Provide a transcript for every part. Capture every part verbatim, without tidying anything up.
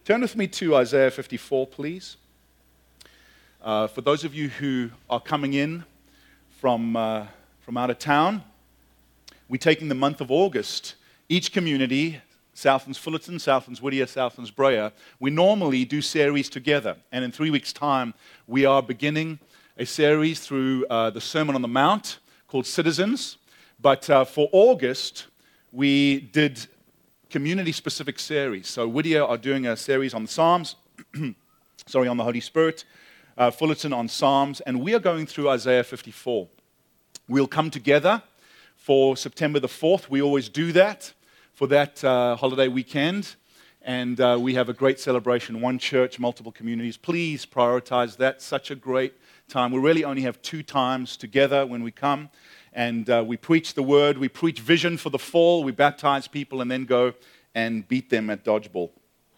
Turn with me to Isaiah fifty-four, please. Uh, for those of you who are coming in from, uh, from out of town, we're taking the month of August. Each community, Southlands Fullerton, Southlands Whittier, Southlands Brea, we normally do series together. And in three weeks' time, we are beginning a series through uh, the Sermon on the Mount called Citizens. But uh, for August, we did community-specific series. So Whittier are doing a series on the Psalms, sorry, on the Holy Spirit, uh, Fullerton on Psalms, and we are going through Isaiah fifty-four. We'll come together for September the fourth. We always do that for that uh, holiday weekend, and uh, we have a great celebration, one church, multiple communities. Please prioritize that. Such a great time. We really only have two times together when we come. And uh, we preach the word, we preach vision for the fall, we baptize people, and then go and beat them at dodgeball.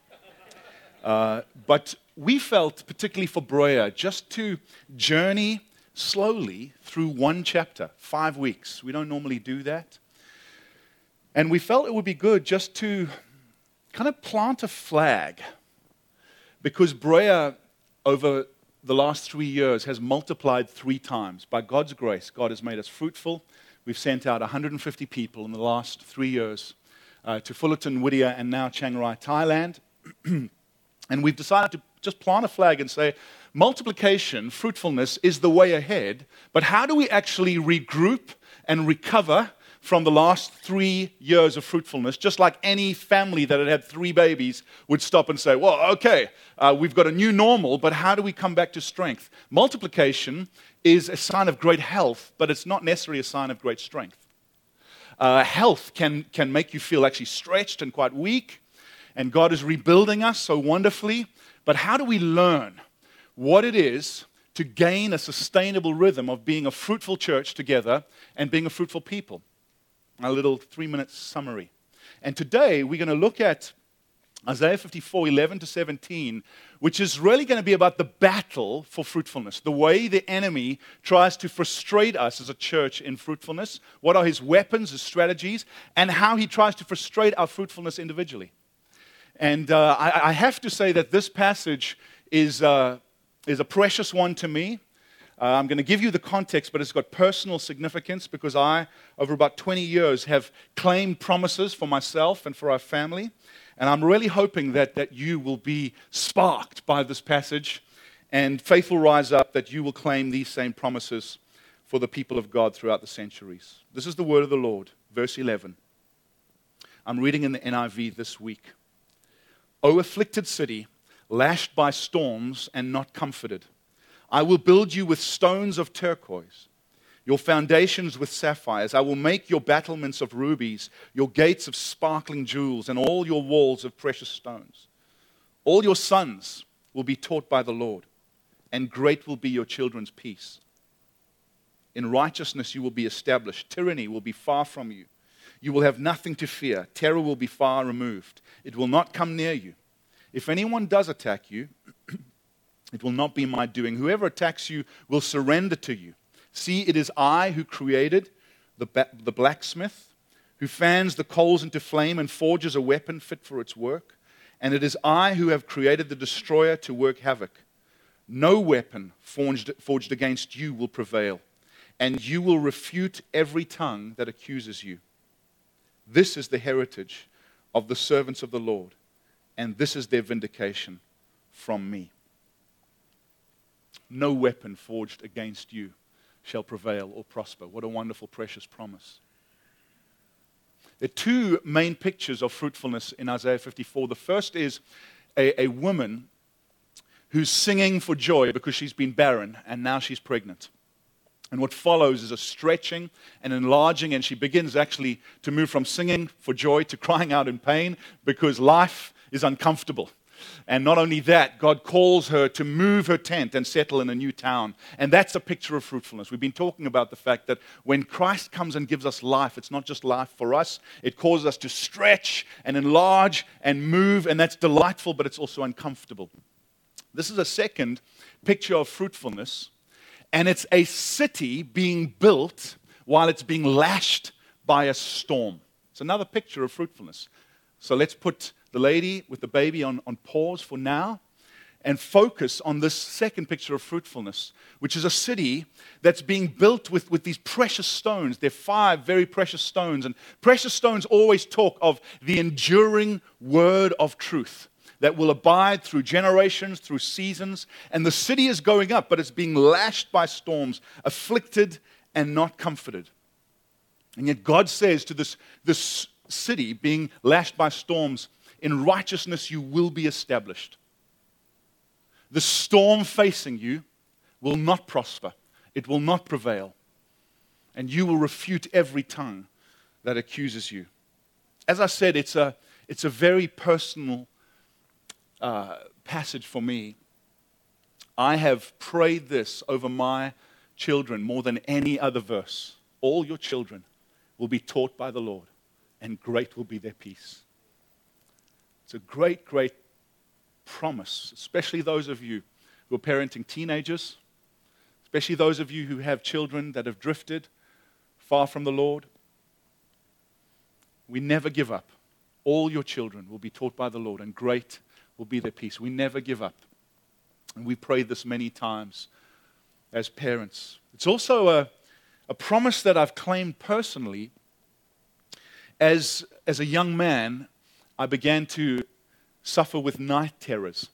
Uh, but we felt, particularly for Brea, just to journey slowly through one chapter, five weeks. We don't normally do that. And we felt it would be good just to kind of plant a flag, because Brea, over the last three years, has multiplied three times. By God's grace, God has made us fruitful. We've sent out one hundred fifty people in the last three years uh, to Fullerton, Whittier, and now Chiang Rai, Thailand. And we've decided to just plant a flag and say, multiplication, fruitfulness is the way ahead, but how do we actually regroup and recover from the last three years of fruitfulness? Just like any family that had had three babies would stop and say, well, okay, uh, we've got a new normal, but how do we come back to strength? Multiplication is a sign of great health, but it's not necessarily a sign of great strength. Uh, health can, can make you feel actually stretched and quite weak, and God is rebuilding us so wonderfully, but how do we learn what it is to gain a sustainable rhythm of being a fruitful church together and being a fruitful people? A little three-minute summary. And today we're going to look at Isaiah fifty-four, eleven to seventeen, which is really going to be about the battle for fruitfulness, the way the enemy tries to frustrate us as a church in fruitfulness, what are his weapons, his strategies, and how he tries to frustrate our fruitfulness individually. And uh, I, I have to say that this passage is, uh, is a precious one to me. Uh, I'm going to give you the context, but it's got personal significance because I, over about twenty years, have claimed promises for myself and for our family. And I'm really hoping that, that you will be sparked by this passage, and faith will rise up that you will claim these same promises for the people of God throughout the centuries. This is the word of the Lord, verse eleven. I'm reading in the N I V this week. O afflicted city, lashed by storms and not comforted, I will build you with stones of turquoise, your foundations with sapphires. I will make your battlements of rubies, your gates of sparkling jewels, and all your walls of precious stones. All your sons will be taught by the Lord, and great will be your children's peace. In righteousness you will be established. Tyranny will be far from you. You will have nothing to fear. Terror will be far removed. It will not come near you. If anyone does attack you, it will not be my doing. Whoever attacks you will surrender to you. See, it is I who created the, ba- the blacksmith, who fans the coals into flame and forges a weapon fit for its work. And it is I who have created the destroyer to work havoc. No weapon forged, forged against you will prevail, and you will refute every tongue that accuses you. This is the heritage of the servants of the Lord, and this is their vindication from me. No weapon forged against you shall prevail or prosper. What a wonderful, precious promise. There are two main pictures of fruitfulness in Isaiah fifty-four. The first is a, a woman who's singing for joy because she's been barren and now she's pregnant. And what follows is a stretching and enlarging, and she begins actually to move from singing for joy to crying out in pain because life is uncomfortable. And not only that, God calls her to move her tent and settle in a new town. And that's a picture of fruitfulness. We've been talking about the fact that when Christ comes and gives us life, it's not just life for us. It causes us to stretch and enlarge and move, and that's delightful, but it's also uncomfortable. This is a second picture of fruitfulness, and it's a city being built while it's being lashed by a storm. It's another picture of fruitfulness. So let's put the lady with the baby on, on pause for now and focus on this second picture of fruitfulness, which is a city that's being built with, with these precious stones. They're five very precious stones. And precious stones always talk of the enduring word of truth that will abide through generations, through seasons. And the city is going up, but it's being lashed by storms, afflicted and not comforted. And yet God says to this, this city being lashed by storms, in righteousness you will be established. The storm facing you will not prosper. It will not prevail. And you will refute every tongue that accuses you. As I said, it's a, it's a very personal uh, passage for me. I have prayed this over my children more than any other verse. All your children will be taught by the Lord, and great will be their peace. It's a great, great promise, especially those of you who are parenting teenagers, especially those of you who have children that have drifted far from the Lord. We never give up. All your children will be taught by the Lord, and great will be their peace. We never give up. And we prayed this many times as parents. It's also a, a promise that I've claimed personally. As, as a young man, I began to suffer with night terrors.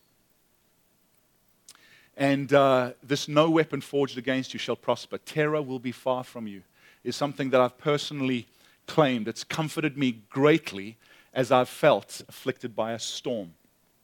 And uh, this no weapon forged against you shall prosper. Terror will be far from you is something that I've personally claimed. It's comforted me greatly as I've felt afflicted by a storm.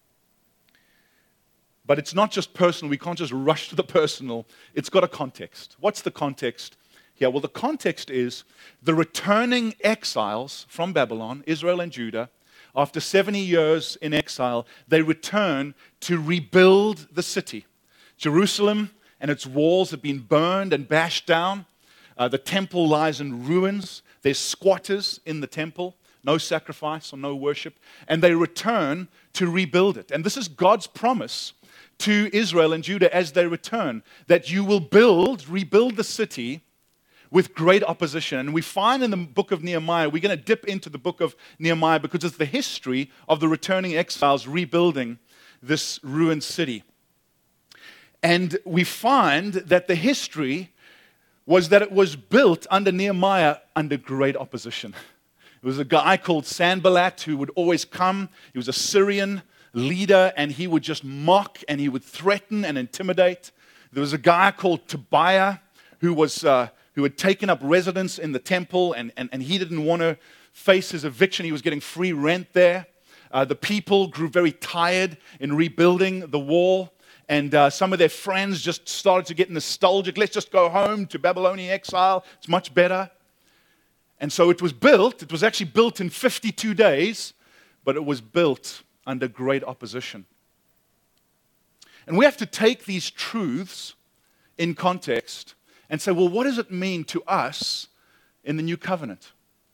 But it's not just personal. We can't just rush to the personal. It's got a context. What's the context here? Well, the context is the returning exiles from Babylon, Israel and Judah. After seventy years in exile, they return to rebuild the city. Jerusalem and its walls have been burned and bashed down. Uh, the temple lies in ruins. There's squatters in the temple, no sacrifice or no worship. And they return to rebuild it. And this is God's promise to Israel and Judah as they return, that you will build, rebuild the city with great opposition. And we find in the book of Nehemiah, we're going to dip into the book of Nehemiah because it's the history of the returning exiles rebuilding this ruined city. And we find that the history was that it was built under Nehemiah under great opposition. It was a guy called Sanballat who would always come. He was a Syrian leader, and he would just mock and he would threaten and intimidate. There was a guy called Tobiah who was... Uh, who had taken up residence in the temple, and, and, and he didn't want to face his eviction. He was getting free rent there. Uh, the people grew very tired in rebuilding the wall, and uh, some of their friends just started to get nostalgic. Let's just go home to Babylonian exile. It's much better. And so it was built. It was actually built in fifty-two days, but it was built under great opposition. And we have to take these truths in context and say, well, what does it mean to us in the new covenant?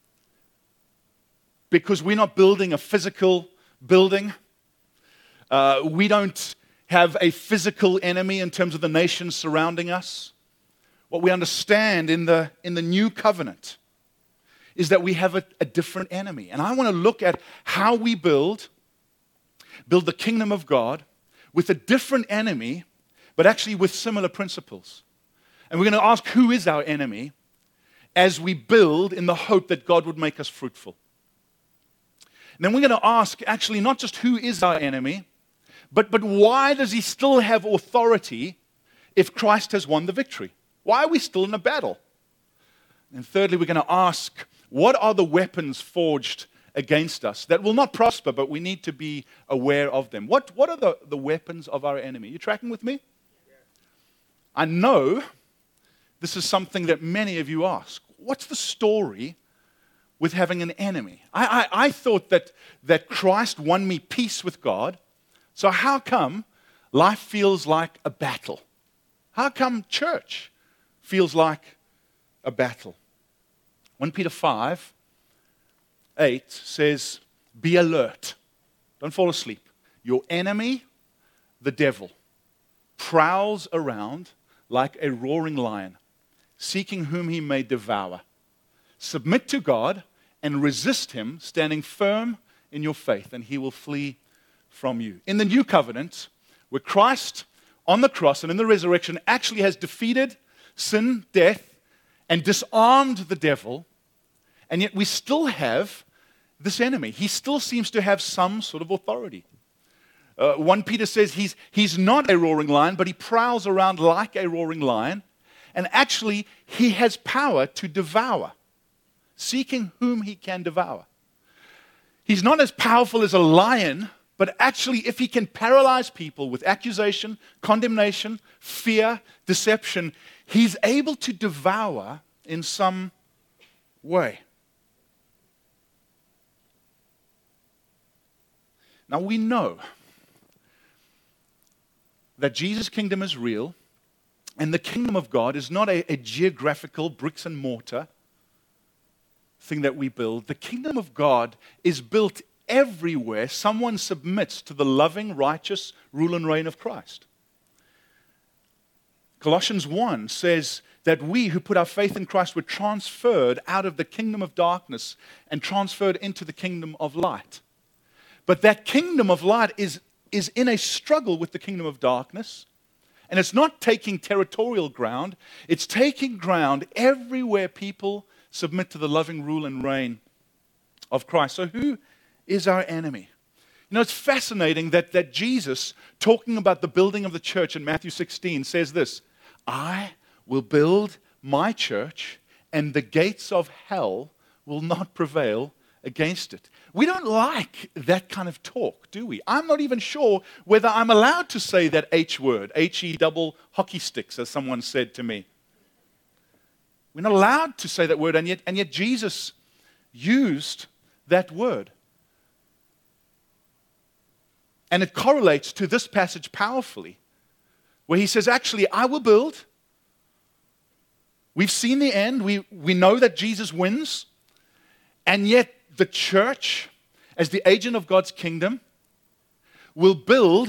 Because we're not building a physical building. Uh, we don't have a physical enemy in terms of the nations surrounding us. What we understand in the, in the new covenant is that we have a, a different enemy. And I want to look at how we build, build the kingdom of God with a different enemy, but actually with similar principles. And we're going to ask, who is our enemy, as we build in the hope that God would make us fruitful. And then we're going to ask, actually, not just who is our enemy, but, but why does he still have authority if Christ has won the victory? Why are we still in a battle? And thirdly, we're going to ask, what are the weapons forged against us that will not prosper, but we need to be aware of them? What, what are the, the weapons of our enemy? You tracking with me? I know this is something that many of you ask. What's the story with having an enemy? I, I, I thought that, that Christ won me peace with God. So how come life feels like a battle? How come church feels like a battle? First Peter five, eight says, be alert. Don't fall asleep. Your enemy, the devil, prowls around like a roaring lion, seeking whom he may devour. Submit to God and resist him, standing firm in your faith, and he will flee from you. In the new covenant, where Christ on the cross and in the resurrection actually has defeated sin, death, and disarmed the devil, and yet we still have this enemy. He still seems to have some sort of authority. Uh, First Peter says he's, he's not a roaring lion, but he prowls around like a roaring lion, and actually he has power to devour, seeking whom he can devour. He's not as powerful as a lion, but actually if he can paralyze people with accusation, condemnation, fear, deception, he's able to devour in some way. Now we know that Jesus' kingdom is real, and the kingdom of God is not a, a geographical bricks and mortar thing that we build. The kingdom of God is built everywhere someone submits to the loving, righteous rule and reign of Christ. Colossians one says that we who put our faith in Christ were transferred out of the kingdom of darkness and transferred into the kingdom of light. But that kingdom of light is, is in a struggle with the kingdom of darkness, and it's not taking territorial ground, it's taking ground everywhere people submit to the loving rule and reign of Christ. So who is our enemy? You know, it's fascinating that, that Jesus, talking about the building of the church in Matthew sixteen, says this, I will build my church, and the gates of hell will not prevail against it. We don't like that kind of talk, do we? I'm not even sure whether I'm allowed to say that H word, H E double hockey sticks, as someone said to me. We're not allowed to say that word, and yet, and yet Jesus used that word. And it correlates to this passage powerfully, where he says, actually, I will build. We've seen the end. We, we know that Jesus wins. And yet the church, as the agent of God's kingdom, will build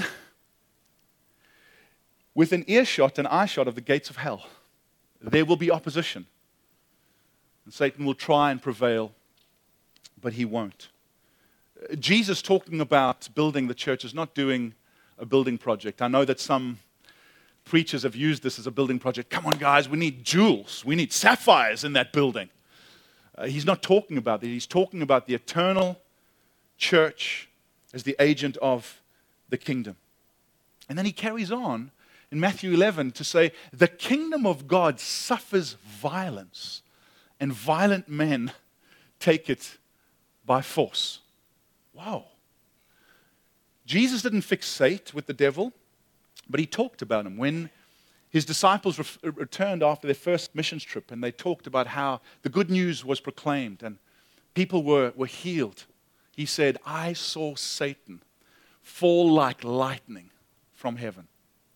with an earshot, an eyeshot of the gates of hell. There will be opposition. And Satan will try and prevail, but he won't. Jesus talking about building the church is not doing a building project. I know that some preachers have used this as a building project. Come on, guys, we need jewels. We need sapphires in that building. Uh, he's not talking about that. He's talking about the eternal church as the agent of the kingdom. And then he carries on in Matthew eleven to say, the kingdom of God suffers violence, and violent men take it by force. Wow. Jesus didn't fixate with the devil, but he talked about him. When his disciples re- returned after their first missions trip, and they talked about how the good news was proclaimed and people were, were healed, he said, I saw Satan fall like lightning from heaven.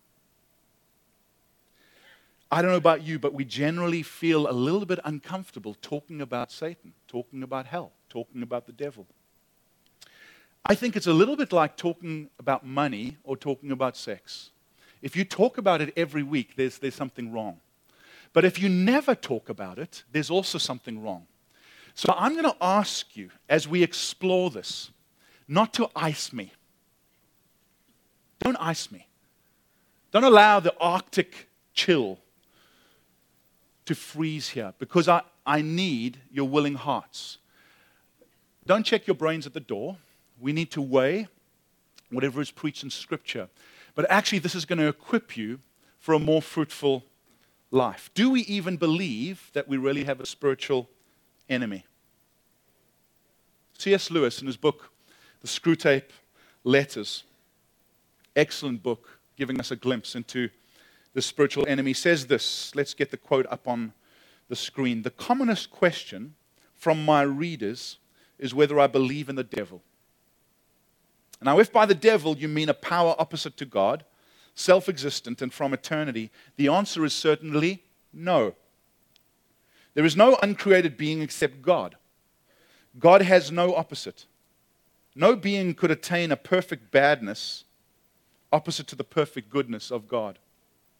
I don't know about you, but we generally feel a little bit uncomfortable talking about Satan, talking about hell, talking about the devil. I think it's a little bit like talking about money or talking about sex. If you talk about it every week, there's, there's something wrong. But if you never talk about it, there's also something wrong. So I'm going to ask you, as we explore this, not to ice me. Don't ice me. Don't allow the Arctic chill to freeze here, because I, I need your willing hearts. Don't check your brains at the door. We need to weigh whatever is preached in Scripture. But actually, this is going to equip you for a more fruitful life. Do we even believe that we really have a spiritual enemy? C S Lewis, in his book, The Screwtape Letters, excellent book, giving us a glimpse into the spiritual enemy, says this. Let's get the quote up on the screen. The commonest question from my readers is whether I believe in the devil. Now, if by the devil you mean a power opposite to God, self-existent and from eternity, the answer is certainly no. There is no uncreated being except God. God has no opposite. No being could attain a perfect badness opposite to the perfect goodness of God.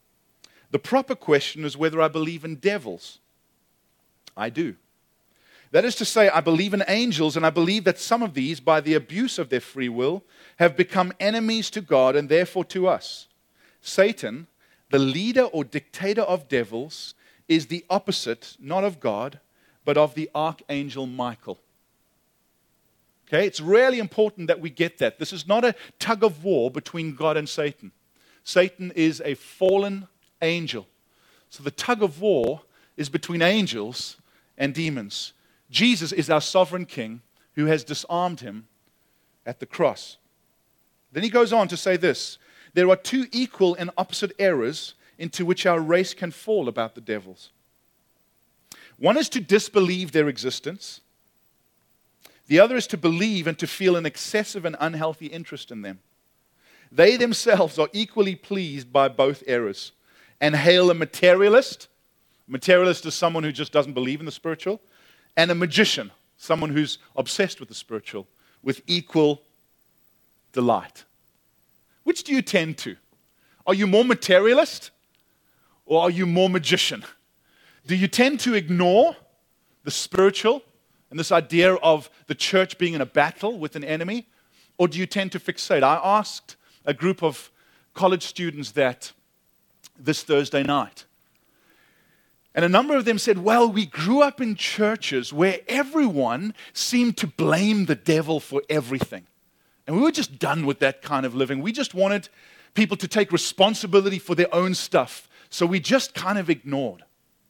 The proper question is whether I believe in devils. I do. That is to say, I believe in angels, and I believe that some of these, by the abuse of their free will, have become enemies to God and therefore to us. Satan, the leader or dictator of devils, is the opposite, not of God, but of the archangel Michael. Okay, it's really important that we get that. This is not a tug of war between God and Satan. Satan is a fallen angel. So the tug of war is between angels and demons. Jesus is our sovereign king who has disarmed him at the cross. Then he goes on to say this: there are two equal and opposite errors into which our race can fall about the devils. One is to disbelieve their existence. The other is to believe and to feel an excessive and unhealthy interest in them. They themselves are equally pleased by both errors and hail a materialist. Materialist is someone who just doesn't believe in the spiritual, and a magician, someone who's obsessed with the spiritual, with equal delight. Which do you tend to? Are you more materialist or are you more magician? Do you tend to ignore the spiritual and this idea of the church being in a battle with an enemy? Or do you tend to fixate? I asked a group of college students that this Thursday night. And a number of them said, well, we grew up in churches where everyone seemed to blame the devil for everything. And we were just done with that kind of living. We just wanted people to take responsibility for their own stuff. So we just kind of ignored.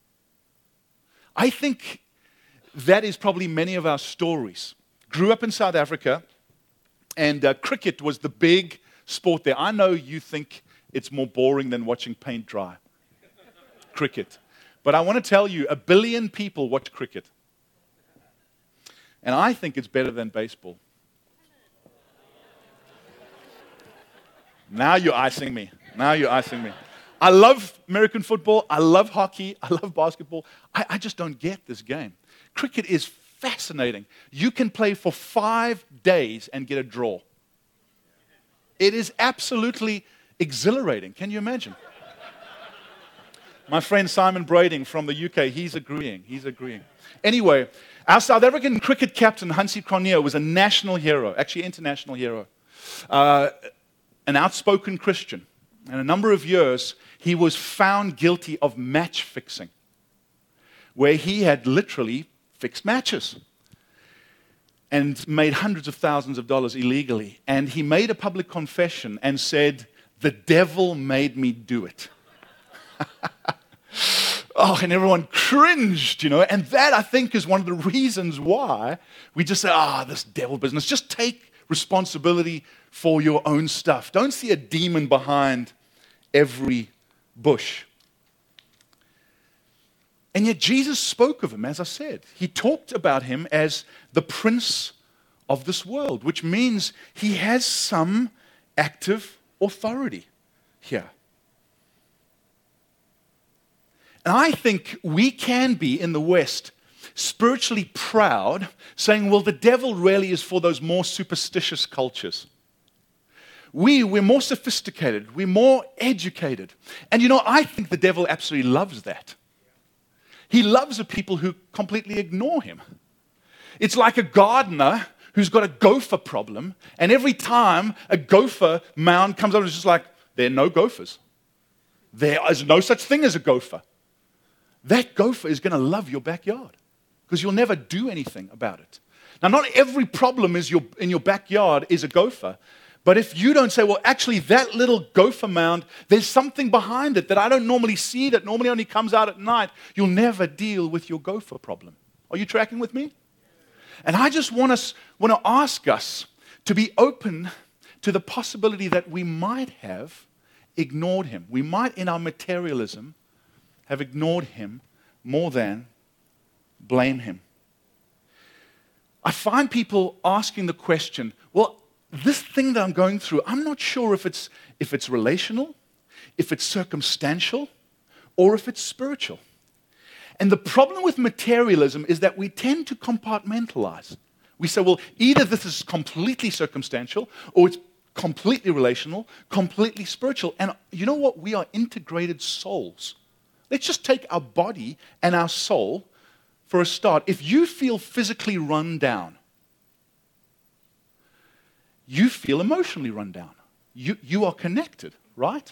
I think that is probably many of our stories. Grew up in South Africa, and uh, cricket was the big sport there. I know you think it's more boring than watching paint dry. Cricket. But I want to tell you, a billion people watch cricket. And I think it's better than baseball. Now you're icing me. Now you're icing me. I love American football. I love hockey. I love basketball. I, I just don't get this game. Cricket is fascinating. You can play for five days and get a draw. It is absolutely exhilarating. Can you imagine? My friend Simon Brading from the U K, he's agreeing. He's agreeing. Anyway, our South African cricket captain, Hansie Cronje, was a national hero, actually international hero, uh, an outspoken Christian. And a number of years, he was found guilty of match fixing, where he had literally fixed matches and made hundreds of thousands of dollars illegally. And he made a public confession and said, the devil made me do it. Oh, and everyone cringed, you know. And that, I think, is one of the reasons why we just say, ah, oh, this devil business. Just take responsibility for your own stuff. Don't see a demon behind every bush. And yet Jesus spoke of him, as I said. He talked about him as the prince of this world, which means he has some active authority here. And I think we can be, in the West, spiritually proud, saying, well, the devil really is for those more superstitious cultures. We, we're more sophisticated. We're more educated. And you know, I think the devil absolutely loves that. He loves the people who completely ignore him. It's like a gardener who's got a gopher problem, and every time a gopher mound comes up, it's just like, there are no gophers. There is no such thing as a gopher. That gopher is going to love your backyard because you'll never do anything about it. Now, not every problem is your, in your backyard is a gopher, but if you don't say, well, actually, that little gopher mound, there's something behind it that I don't normally see, that normally only comes out at night, you'll never deal with your gopher problem. Are you tracking with me? And I just want us, want to ask us to be open to the possibility that we might have ignored him. We might, in our materialism, have ignored him more than blame him. I find people asking the question, well, this thing that I'm going through, I'm not sure if it's, if it's relational, if it's circumstantial, or if it's spiritual. And the problem with materialism is that we tend to compartmentalize. We say, well, either this is completely circumstantial, or it's completely relational, completely spiritual. And you know what? We are integrated souls. Let's just take our body and our soul for a start, if you feel physically run down, you feel emotionally run down. You, you are connected, right?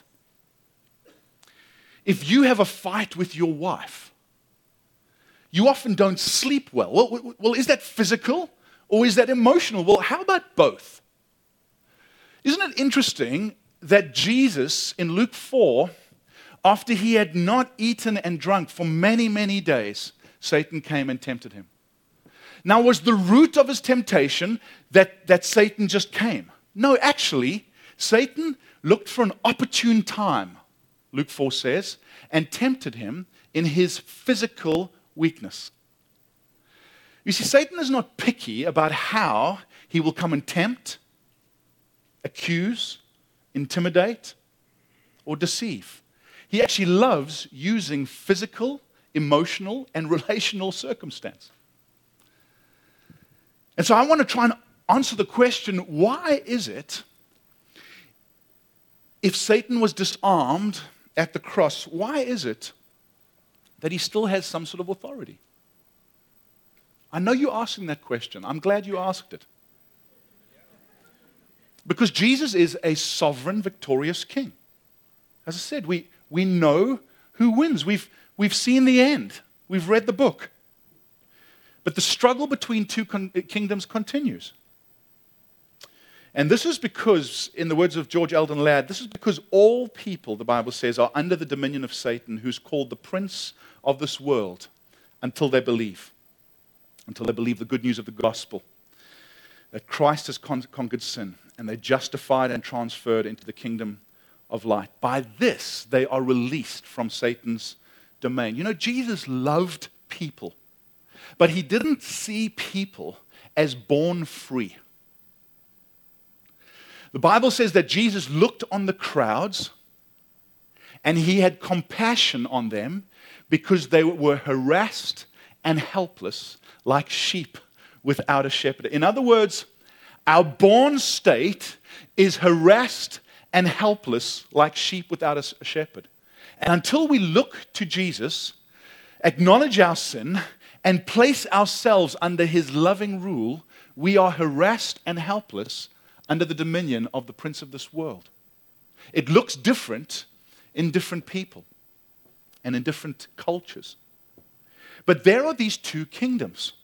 If you have a fight with your wife, you often don't sleep well. Well, well, is that physical or is that emotional? Well, how about both? Isn't it interesting that Jesus in Luke four, after he had not eaten and drunk for many, many days, Satan came and tempted him. Now, was the root of his temptation that, that Satan just came? No, actually, Satan looked for an opportune time, Luke four says, and tempted him in his physical weakness. You see, Satan is not picky about how he will come and tempt, accuse, intimidate, or deceive. He actually loves using physical, emotional, and relational circumstance. And so I want to try and answer the question, why is it, if Satan was disarmed at the cross, why is it that he still has some sort of authority? I know you're asking that question. I'm glad you asked it. Because Jesus is a sovereign, victorious king. As I said, we, we know who wins. We've, we've seen the end. We've read the book. But the struggle between two con- kingdoms continues. And this is because, in the words of George Eldon Ladd, this is because all people, the Bible says, are under the dominion of Satan, who's called the prince of this world, until they believe. Until they believe the good news of the gospel. That Christ has con- conquered sin, and they're justified and transferred into the kingdom of light. By this, they are released from Satan's domain. You know, Jesus loved people. But he didn't see people as born free. The Bible says that Jesus looked on the crowds and he had compassion on them because they were harassed and helpless like sheep without a shepherd. In other words, our born state is harassed and helpless like sheep without a shepherd. And until we look to Jesus, acknowledge our sin, and place ourselves under his loving rule, we are harassed and helpless under the dominion of the prince of this world. It looks different in different people and in different cultures. But there are these two kingdoms.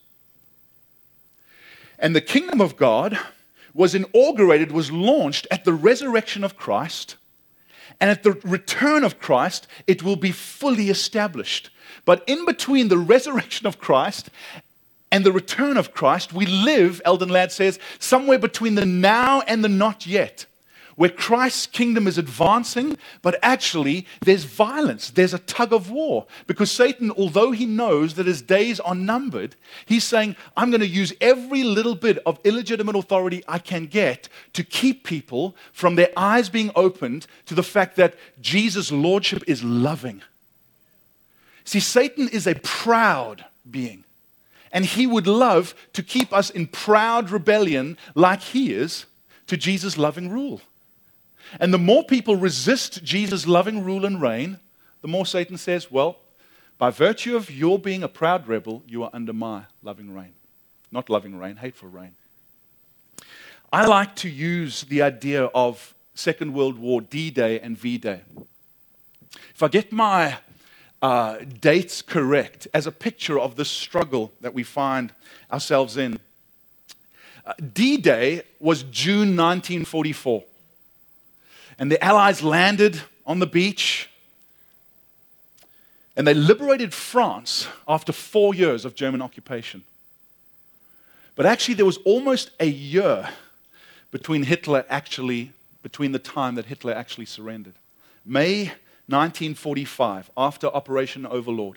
And the kingdom of God was inaugurated, was launched at the resurrection of Christ. And at the return of Christ, it will be fully established. But in between the resurrection of Christ and the return of Christ, we live, Eldon Ladd says, somewhere between the now and the not yet, where Christ's kingdom is advancing, but actually there's violence, there's a tug of war. Because Satan, although he knows that his days are numbered, he's saying, I'm going to use every little bit of illegitimate authority I can get to keep people from their eyes being opened to the fact that Jesus' lordship is loving. See, Satan is a proud being. And he would love to keep us in proud rebellion like he is to Jesus' loving rule. And the more people resist Jesus' loving rule and reign, the more Satan says, well, by virtue of your being a proud rebel, you are under my loving reign. Not loving reign, hateful reign. I like to use the idea of Second World War D-Day and V-Day. If I get my uh, dates correct as a picture of this struggle that we find ourselves in, uh, D-Day was June nineteen forty-four. And the Allies landed on the beach, and they liberated France after four years of German occupation. But actually, there was almost a year between Hitler actually, between the time that Hitler actually surrendered. May nineteen forty-five, after Operation Overlord.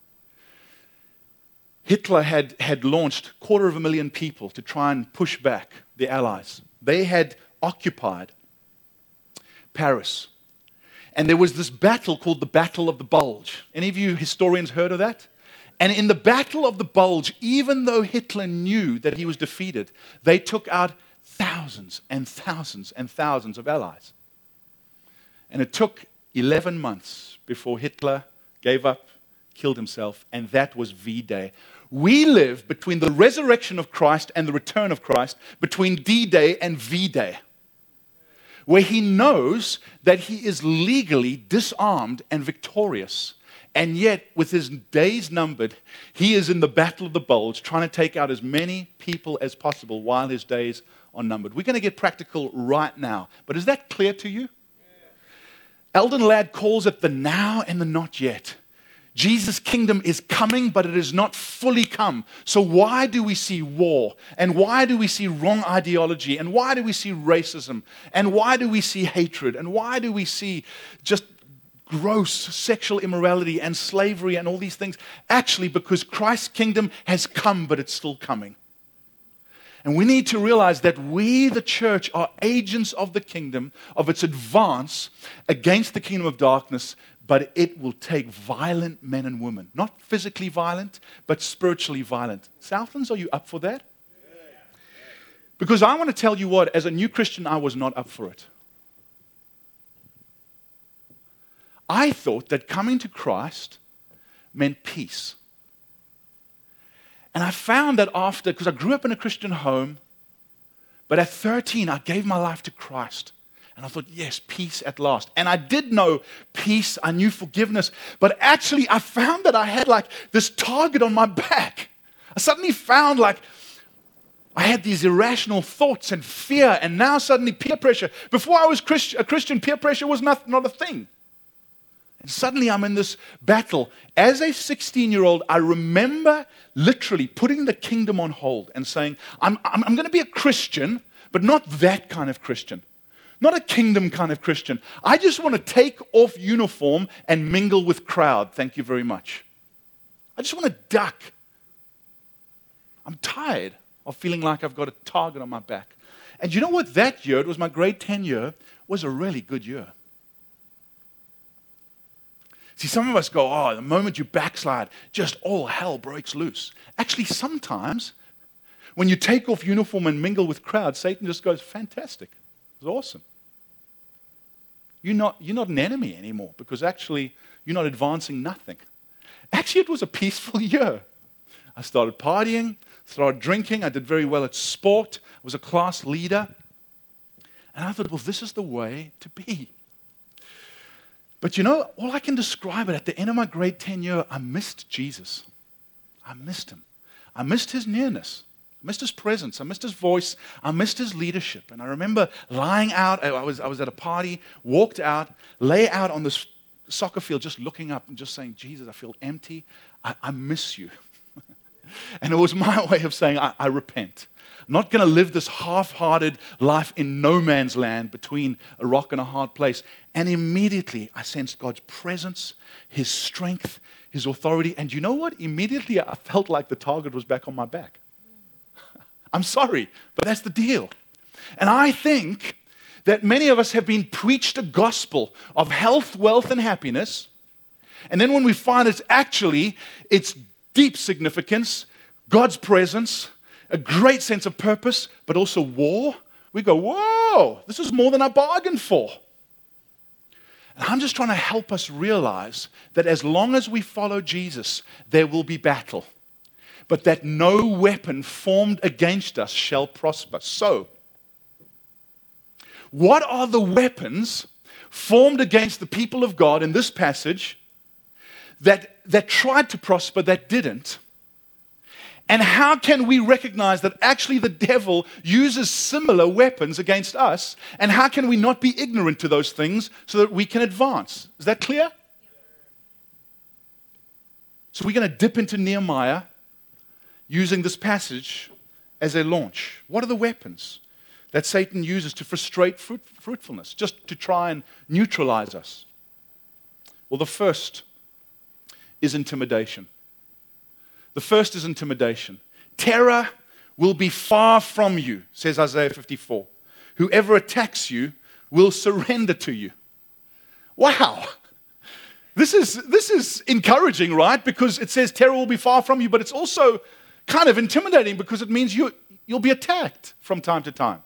Hitler had, had launched a quarter of a million people to try and push back the Allies. They had occupied Paris. And there was this battle called the Battle of the Bulge. Any of you historians heard of that? And in the Battle of the Bulge, even though Hitler knew that he was defeated, they took out thousands and thousands and thousands of allies. And it took eleven months before Hitler gave up, killed himself, and that was V-Day. We live between the resurrection of Christ and the return of Christ, between D-Day and V-Day, where he knows that he is legally disarmed and victorious. And yet, with his days numbered, he is in the battle of the bulge, trying to take out as many people as possible while his days are numbered. We're going to get practical right now. But is that clear to you? Yeah. Eldon Ladd calls it the now and the not yet. Jesus' kingdom is coming, but it is not fully come. So why do we see war? And why do we see wrong ideology? And why do we see racism? And why do we see hatred? And why do we see just gross sexual immorality and slavery and all these things? Actually, because Christ's kingdom has come, but it's still coming. And we need to realize that we, the church, are agents of the kingdom, of its advance against the kingdom of darkness, but it will take violent men and women. Not physically violent, but spiritually violent. Southlands, are you up for that? Because I want to tell you what, as a new Christian, I was not up for it. I thought that coming to Christ meant peace. And I found that after, because I grew up in a Christian home, but at thirteen, I gave my life to Christ. And I thought, yes, peace at last. And I did know peace, I knew forgiveness, but actually I found that I had like this target on my back. I suddenly found like I had these irrational thoughts and fear, and now suddenly peer pressure. Before I was Christ- a Christian, peer pressure was not, not a thing. And suddenly I'm in this battle. As a sixteen-year-old, I remember literally putting the kingdom on hold and saying, I'm, I'm, I'm going to be a Christian, but not that kind of Christian. Not a kingdom kind of Christian. I just want to take off uniform and mingle with crowd. Thank you very much. I just want to duck. I'm tired of feeling like I've got a target on my back. And you know what? That year, it was my grade ten year, was a really good year. See, some of us go, oh, the moment you backslide, just all hell breaks loose. Actually, sometimes when you take off uniform and mingle with crowds, Satan just goes, fantastic. It's awesome. You're not, you're not an enemy anymore because actually you're not advancing nothing. Actually, it was a peaceful year. I started partying, started drinking. I did very well at sport. I was a class leader. And I thought, well, this is the way to be. But you know, all I can describe it, at the end of my grade ten year, I missed Jesus. I missed him. I missed his nearness. I missed his presence. I missed his voice. I missed his leadership. And I remember lying out. I was, I was at a party, walked out, lay out on this soccer field, just looking up and just saying, Jesus, I feel empty. I, I miss you. And it was my way of saying, I, I repent. I'm not going to live this half-hearted life in no man's land between a rock and a hard place. And immediately I sensed God's presence, his strength, his authority. And you know what? Immediately I felt like the target was back on my back. I'm sorry, but that's the deal. And I think that many of us have been preached a gospel of health, wealth, and happiness. And then when we find it's actually, it's deep significance, God's presence, a great sense of purpose, but also war, we go, whoa, this is more than I bargained for. And I'm just trying to help us realize that as long as we follow Jesus, there will be battle. But that no weapon formed against us shall prosper. So, what are the weapons formed against the people of God in this passage that, that tried to prosper, that didn't? And how can we recognize that actually the devil uses similar weapons against us? And how can we not be ignorant to those things so that we can advance? Is that clear? So we're going to dip into Nehemiah using this passage as a launch. What are the weapons that Satan uses to frustrate fruit, fruitfulness, just to try and neutralize us? Well, the first is intimidation. The first is intimidation. Terror will be far from you, says Isaiah fifty-four. Whoever attacks you will surrender to you. Wow. This is, this is encouraging, right? Because it says terror will be far from you, but it's also kind of intimidating because it means you, you'll be attacked from time to time.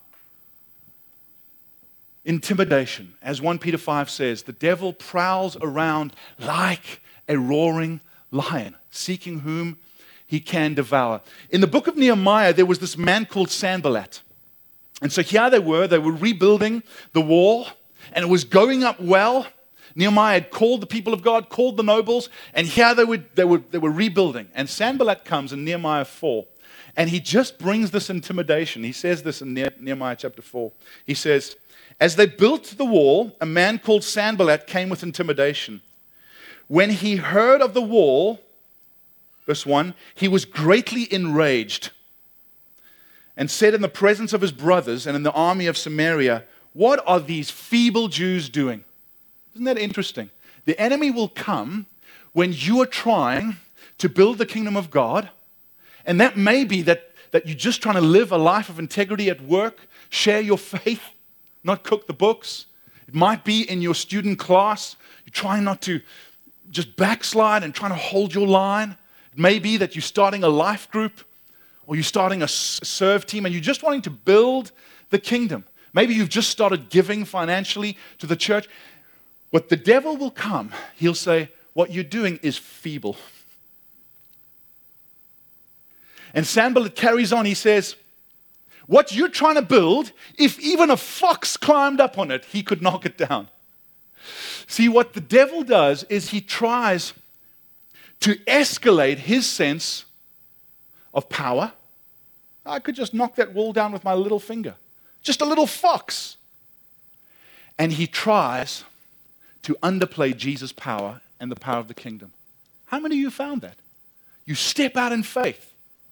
Intimidation. As First Peter five says, the devil prowls around like a roaring lion, seeking whom he can devour. In the book of Nehemiah, there was this man called Sanballat. And so here they were, they were rebuilding the wall, and it was going up well. Nehemiah had called the people of God, called the nobles, and here they were, they were, they were rebuilding. And Sanballat comes in Nehemiah four, and he just brings this intimidation. He says this in Nehemiah chapter four. He says, as they built the wall, a man called Sanballat came with intimidation. When he heard of the wall, verse one, he was greatly enraged and said in the presence of his brothers and in the army of Samaria, what are these feeble Jews doing? Isn't that interesting? The enemy will come when you are trying to build the kingdom of God, and that may be that, that you're just trying to live a life of integrity at work, share your faith, not cook the books. It might be in your student class. You're trying not to just backslide and trying to hold your line. It may be that you're starting a life group or you're starting a serve team and you're just wanting to build the kingdom. Maybe you've just started giving financially to the church. What the devil will come, he'll say, what you're doing is feeble. And Sanballat carries on, he says, what you're trying to build, if even a fox climbed up on it, he could knock it down. See, what the devil does is he tries to escalate his sense of power. I could just knock that wall down with my little finger. Just a little fox. And he tries to underplay Jesus' power and the power of the kingdom. How many of you found that? You step out in faith.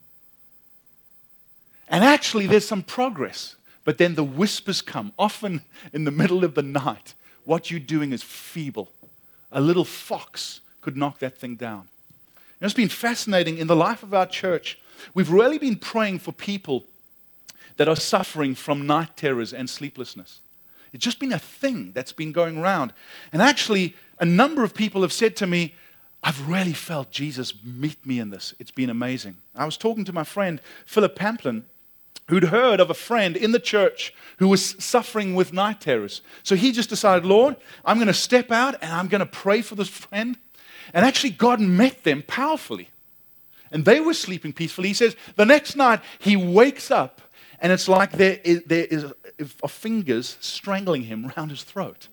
And actually, there's some progress. But then the whispers come, often in the middle of the night. What you're doing is feeble. A little fox could knock that thing down. You know, it's been fascinating in the life of our church. We've really been praying for people that are suffering from night terrors and sleeplessness. It's just been a thing that's been going around. And actually, a number of people have said to me, I've really felt Jesus meet me in this. It's been amazing. I was talking to my friend, Philip Pamplin, who'd heard of a friend in the church who was suffering with night terrors. So he just decided, Lord, I'm going to step out and I'm going to pray for this friend. And actually, God met them powerfully. And they were sleeping peacefully. He says, the next night, he wakes up and it's like there is, there is a, fingers strangling him around his throat.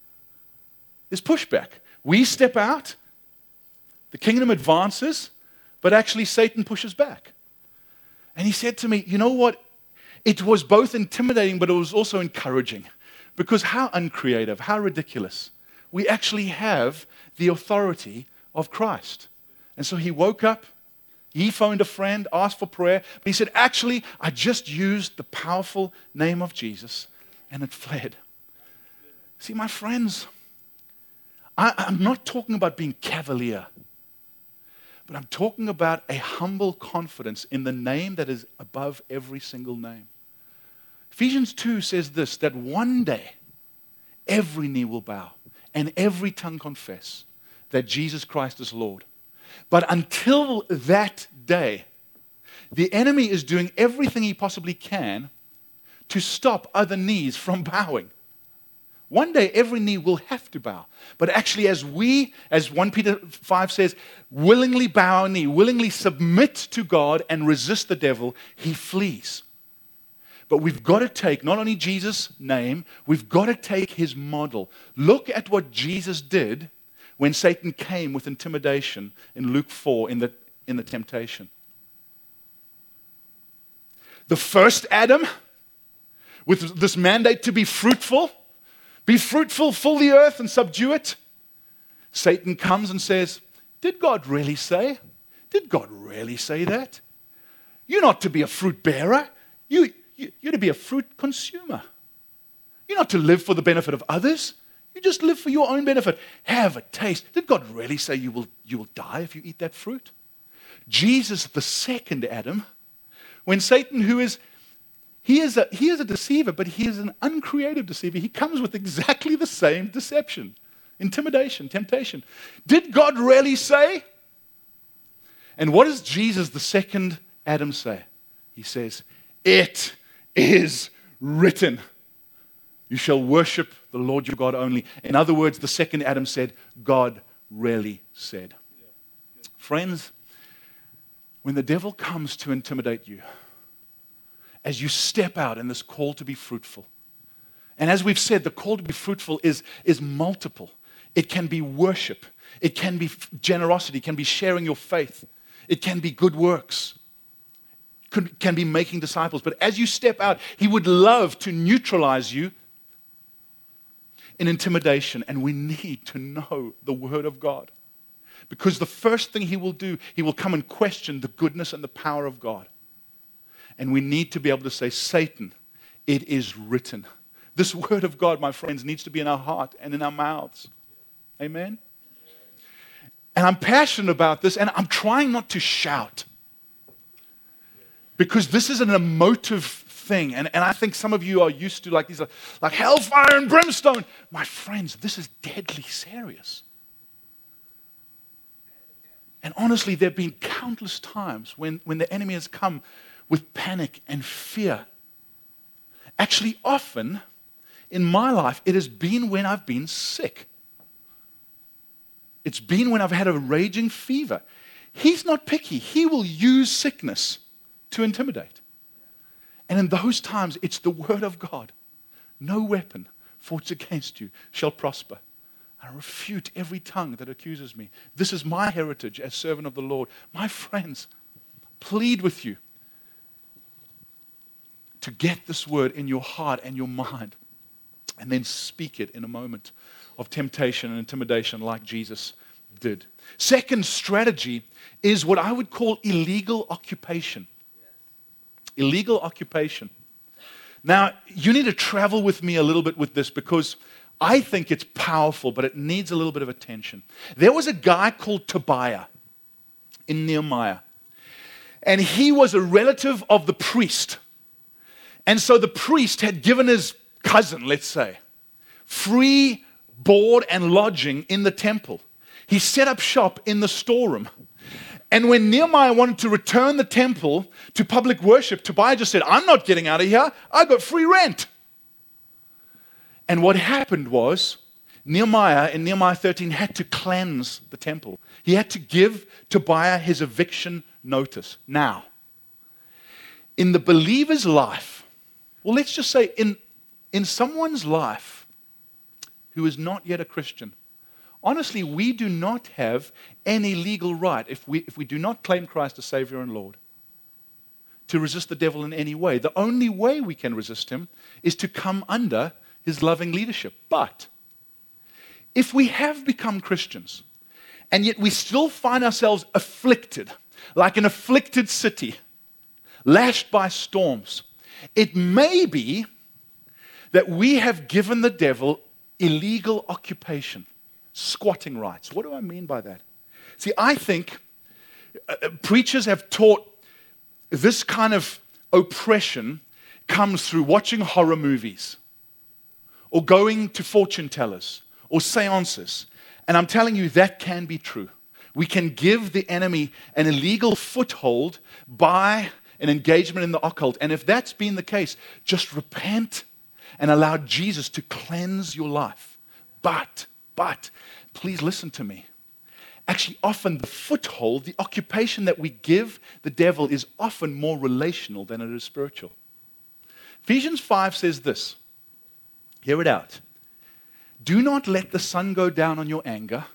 There's pushback. We step out, the kingdom advances, but actually Satan pushes back. And he said to me, you know what? It was both intimidating, but it was also encouraging. Because how uncreative, how ridiculous. We actually have the authority of Christ. And so he woke up, he phoned a friend, asked for prayer, but he said, actually, I just used the powerful name of Jesus, and it fled. See, my friends, I, I'm not talking about being cavalier, but I'm talking about a humble confidence in the name that is above every single name. Ephesians two says this, that one day every knee will bow and every tongue confess that Jesus Christ is Lord. But until that day, the enemy is doing everything he possibly can to stop other knees from bowing. One day, every knee will have to bow. But actually, as we, as First Peter five says, willingly bow our knee, willingly submit to God and resist the devil, he flees. But we've got to take not only Jesus' name, we've got to take his model. Look at what Jesus did when Satan came with intimidation in Luke four in the, in the temptation. The first Adam, with this mandate to be fruitful, be fruitful, fill the earth and subdue it. Satan comes and says, did God really say? Did God really say that? You're not to be a fruit bearer. You, you, you're to be a fruit consumer. You're not to live for the benefit of others. You just live for your own benefit. Have a taste. Did God really say you will, you will die if you eat that fruit? Jesus, the second Adam, when Satan, who is He is, a, he is a deceiver, but he is an uncreative deceiver. He comes with exactly the same deception, intimidation, temptation. Did God really say? And what does Jesus, the second Adam, say? He says, it is written. You shall worship the Lord your God only. In other words, the second Adam said, God really said. Friends, when the devil comes to intimidate you, as you step out in this call to be fruitful, and as we've said, the call to be fruitful is, is multiple. It can be worship. It can be generosity. It can be sharing your faith. It can be good works. It can be making disciples. But as you step out, he would love to neutralize you in intimidation. And we need to know the Word of God. Because the first thing he will do, he will come and question the goodness and the power of God. And we need to be able to say, Satan, it is written. This Word of God, my friends, needs to be in our heart and in our mouths. Amen? And I'm passionate about this, and I'm trying not to shout. Because this is an emotive thing. And, and I think some of you are used to like these, like hellfire and brimstone. My friends, this is deadly serious. And honestly, there have been countless times when, when the enemy has come with panic and fear. Actually, often in my life, it has been when I've been sick. It's been when I've had a raging fever. He's not picky. He will use sickness to intimidate. And in those times, it's the Word of God. No weapon forged against you shall prosper. I refute every tongue that accuses me. This is my heritage as servant of the Lord. My friends, plead with you to get this word in your heart and your mind, and then speak it in a moment of temptation and intimidation like Jesus did. Second strategy is what I would call illegal occupation. Illegal occupation. Now, you need to travel with me a little bit with this because I think it's powerful, but it needs a little bit of attention. There was a guy called Tobiah in Nehemiah, and he was a relative of the priest. And so the priest had given his cousin, let's say, free board and lodging in the temple. He set up shop in the storeroom. And when Nehemiah wanted to return the temple to public worship, Tobiah just said, I'm not getting out of here. I got free rent. And what happened was, Nehemiah, in Nehemiah thirteen, had to cleanse the temple. He had to give Tobiah his eviction notice. Now, in the believer's life, well, let's just say in, in someone's life who is not yet a Christian, honestly, we do not have any legal right, if we, if we do not claim Christ as Savior and Lord, to resist the devil in any way. The only way we can resist him is to come under his loving leadership. But if we have become Christians, and yet we still find ourselves afflicted, like an afflicted city, lashed by storms, it may be that we have given the devil illegal occupation, squatting rights. What do I mean by that? See, I think uh, preachers have taught this kind of oppression comes through watching horror movies or going to fortune tellers or seances. And I'm telling you, that can be true. We can give the enemy an illegal foothold by an engagement in the occult. And if that's been the case, just repent and allow Jesus to cleanse your life. But, but, please listen to me. Actually, often the foothold, the occupation that we give the devil is often more relational than it is spiritual. Ephesians five says this. Hear it out. Do not let the sun go down on your anger,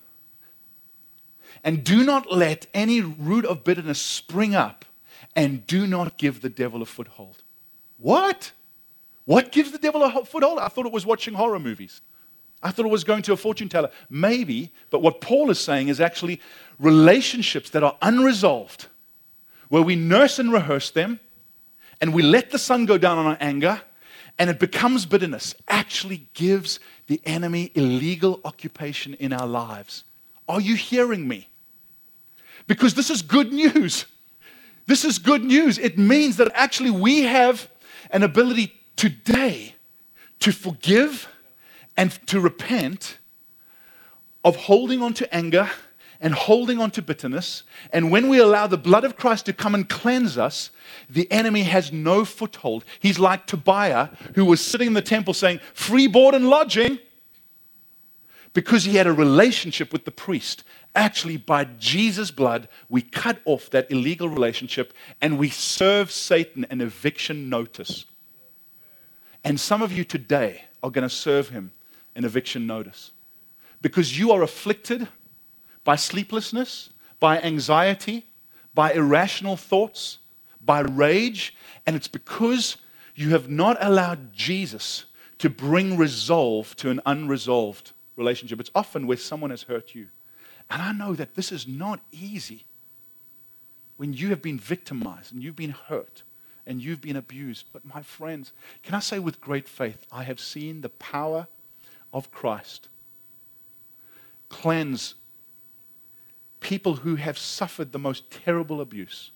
and do not let any root of bitterness spring up, and do not give the devil a foothold. What? What gives the devil a foothold? I thought it was watching horror movies. I thought it was going to a fortune teller. Maybe, but what Paul is saying is actually relationships that are unresolved, where we nurse and rehearse them, and we let the sun go down on our anger, and it becomes bitterness, actually gives the enemy illegal occupation in our lives. Are you hearing me? Because this is good news. This is good news. It means that actually we have an ability today to forgive and to repent of holding on to anger and holding on to bitterness. And when we allow the blood of Christ to come and cleanse us, the enemy has no foothold. He's like Tobiah, who was sitting in the temple saying, free board and lodging. because he had a relationship with the priest. Actually, by Jesus' blood, we cut off that illegal relationship and we serve Satan an eviction notice. And some of you today are going to serve him an eviction notice because you are afflicted by sleeplessness, by anxiety, by irrational thoughts, by rage, and it's because you have not allowed Jesus to bring resolve to an unresolved relationship. It's often where someone has hurt you. And I know that this is not easy when you have been victimized and you've been hurt and you've been abused. But my friends, can I say with great faith, I have seen the power of Christ cleanse people who have suffered the most terrible abuse.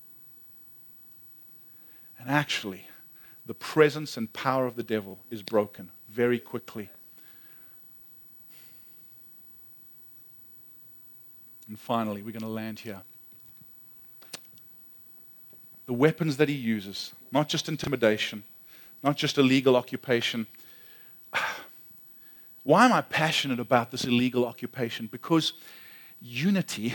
And actually, the presence and power of the devil is broken very quickly. And finally, we're going to land here. The weapons that he uses, not just intimidation, not just illegal occupation. Why am I passionate about this illegal occupation? Because unity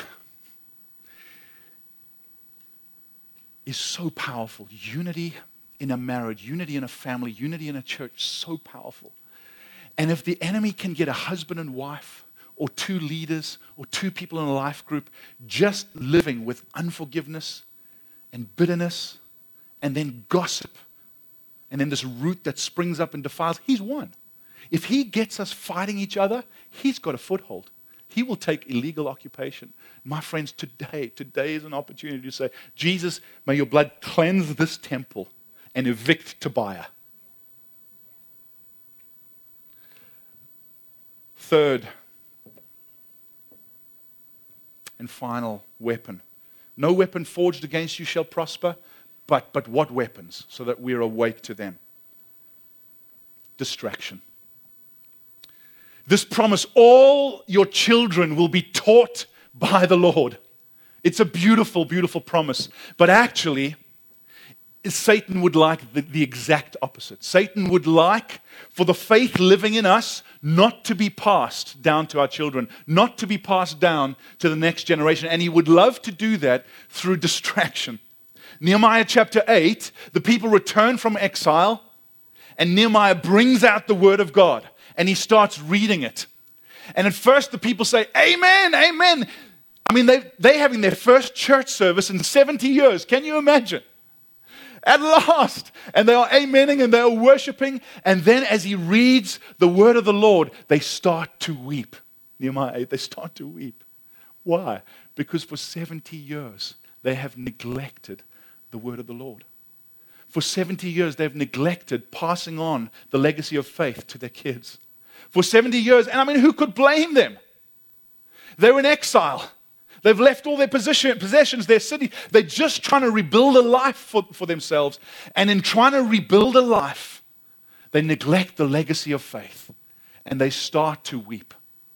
is so powerful. Unity in a marriage, unity in a family, unity in a church, so powerful. And if the enemy can get a husband and wife, or two leaders, or two people in a life group just living with unforgiveness and bitterness, and then gossip, and then this root that springs up and defiles, he's won. If he gets us fighting each other, he's got a foothold. He will take illegal occupation. My friends, today, today is an opportunity to say, Jesus, may your blood cleanse this temple and evict Tobiah. Third and final weapon. No weapon forged against you shall prosper, but, but what weapons? So that we're awake to them. Distraction. This promise, all your children will be taught by the Lord. It's a beautiful, beautiful promise. But actually, Satan would like the, the exact opposite. Satan would like for the faith living in us not to be passed down to our children, not to be passed down to the next generation. And he would love to do that through distraction. Nehemiah chapter eight, the people return from exile, and Nehemiah brings out the word of God. And he starts reading it. And at first the people say, amen, amen. I mean, they, they're having their first church service in seventy years. Can you imagine? At last. And they are amening and they are worshiping. And then as he reads the word of the Lord, they start to weep. Nehemiah eight, they start to weep. Why? Because for seventy years, they have neglected the word of the Lord. For seventy years, they've neglected passing on the legacy of faith to their kids. For seventy years, and I mean, who could blame them? They're in exile. They've left all their position, possessions, their city. They're just trying to rebuild a life for, for themselves. And in trying to rebuild a life, they neglect the legacy of faith. And they start to weep.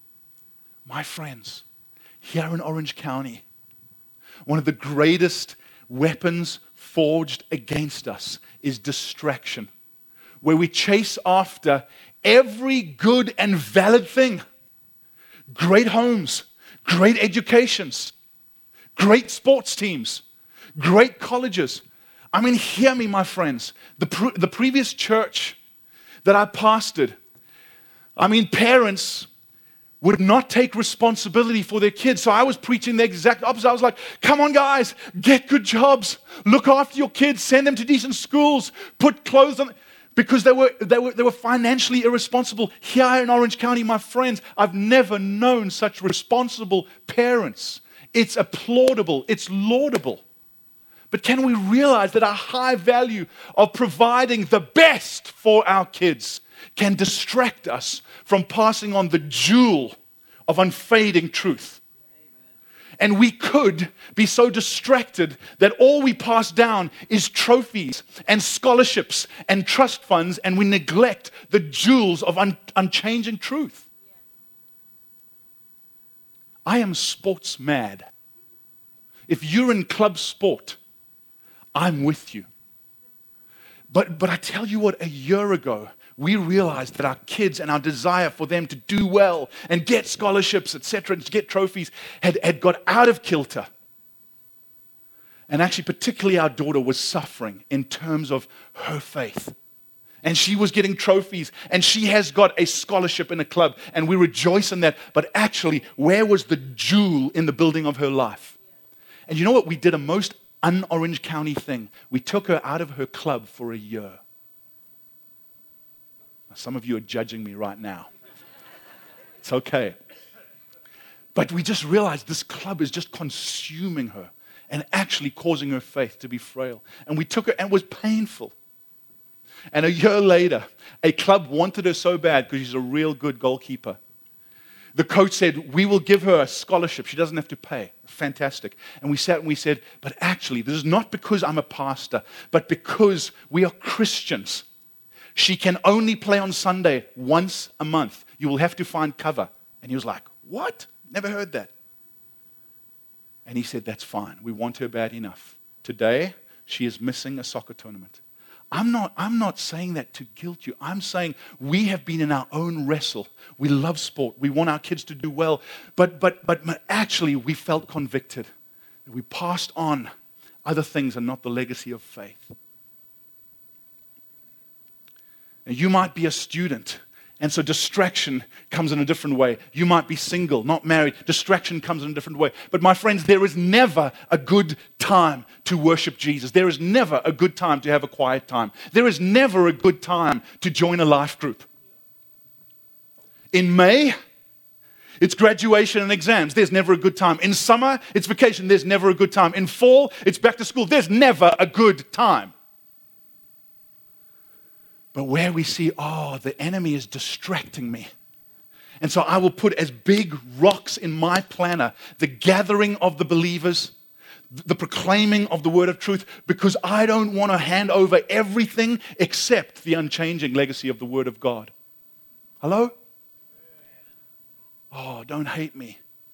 My friends, here in Orange County, one of the greatest weapons forged against us is distraction, where we chase after every good and valid thing. Great homes, great educations, great sports teams, great colleges. I mean, hear me, my friends. The, pre- the previous church that I pastored, I mean, parents would not take responsibility for their kids. So I was preaching the exact opposite. I was like, come on, guys, get good jobs. Look after your kids. Send them to decent schools. Put clothes on. Because they were, they were, they were financially irresponsible. Here in Orange County, my friends, I've never known such responsible parents. It's applaudable. It's laudable. But can we realize that our high value of providing the best for our kids can distract us from passing on the jewel of unfading truth? And we could be so distracted that all we pass down is trophies and scholarships and trust funds, and we neglect the jewels of un- unchanging truth. I am sports mad. If you're in club sport, I'm with you. But, but I tell you what, a year ago, we realized that our kids and our desire for them to do well and get scholarships, et cetera, and to get trophies had, had got out of kilter. And actually, particularly our daughter was suffering in terms of her faith. And she was getting trophies, and she has got a scholarship in a club, and we rejoice in that. But actually, where was the jewel in the building of her life? And you know what? We did a most un-Orange County thing. We took her out of her club for a year. Now, some of you are judging me right now. It's okay. But we just realized this club is just consuming her and actually causing her faith to be frail. And we took her, and it was painful. And a year later, a club wanted her so bad because she's a real good goalkeeper. The coach said, we will give her a scholarship. She doesn't have to pay. Fantastic. And we sat and we said, but actually, this is not because I'm a pastor, but because we are Christians. She can only play on Sunday once a month. You will have to find cover. And he was like, what? Never heard that. And he said, that's fine. We want her bad enough. Today, she is missing a soccer tournament. I'm not, I'm not saying that to guilt you. I'm saying we have been in our own wrestle. We love sport. We want our kids to do well. But, but, but actually, we felt convicted. We passed on other things and not the legacy of faith. And you might be a student, and so distraction comes in a different way. You might be single, not married. Distraction comes in a different way. But my friends, there is never a good time to worship Jesus. There is never a good time to have a quiet time. There is never a good time to join a life group. In May, it's graduation and exams. There's never a good time. In summer, it's vacation. There's never a good time. In fall, it's back to school. There's never a good time. But where we see, oh, the enemy is distracting me. And so I will put as big rocks in my planner, the gathering of the believers, the proclaiming of the word of truth, because I don't want to hand over everything except the unchanging legacy of the word of God. Hello? Oh, don't hate me.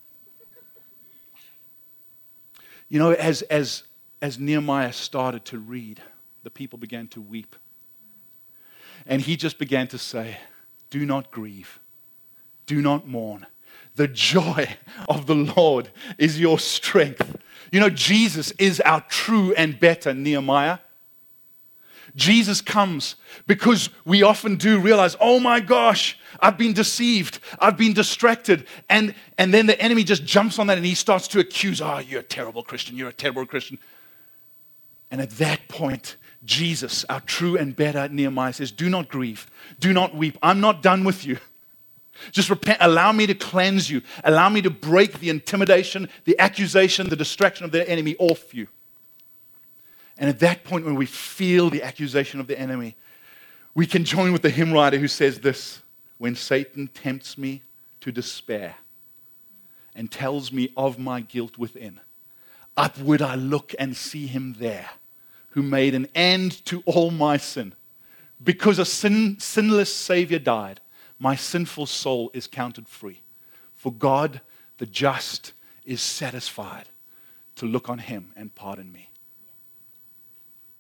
You know, as, as, as Nehemiah started to read, the people began to weep. And he just began to say, do not grieve. Do not mourn. The joy of the Lord is your strength. You know, Jesus is our true and better Nehemiah. Jesus comes because we often do realize, oh my gosh, I've been deceived. I've been distracted. And, and then the enemy just jumps on that and he starts to accuse, oh, you're a terrible Christian. You're a terrible Christian. And at that point, Jesus, our true and better Nehemiah, says, do not grieve. Do not weep. I'm not done with you. Just repent. Allow me to cleanse you. Allow me to break the intimidation, the accusation, the distraction of the enemy off you. And at that point, when we feel the accusation of the enemy, we can join with the hymn writer who says this, when Satan tempts me to despair and tells me of my guilt within, upward I look and see him there, who made an end to all my sin. Because a sin, sinless Savior died, my sinful soul is counted free. For God, the just, is satisfied to look on him and pardon me.